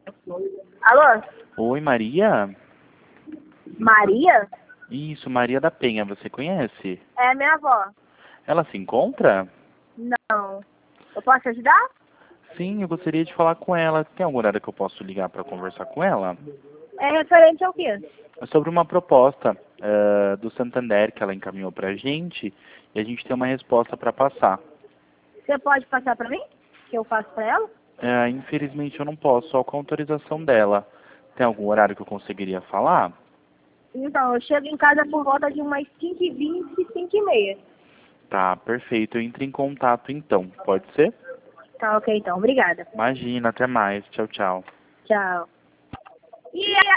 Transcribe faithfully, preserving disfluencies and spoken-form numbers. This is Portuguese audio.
Alô? Oi, Maria? Maria? Isso, Maria da Penha, você conhece? É minha avó. Ela se encontra? Não. Eu posso te ajudar? Sim, eu gostaria de falar com ela. Tem algum horário que eu posso ligar para conversar com ela? É referente ao quê? É sobre uma proposta eh, do Santander que ela encaminhou para a gente e a gente tem uma resposta para passar. Você pode passar pra mim? Que eu faço pra ela? Eh, infelizmente eu não posso, só com a autorização dela. Tem algum horário que eu conseguiria falar? Então, eu chego em casa por volta de umas cinco e vinte, cinco e meia. Tá, perfeito. Eu entro em contato então. Pode ser? Tá ok, então. Obrigada. Imagina, até mais. Tchau, tchau. Tchau. E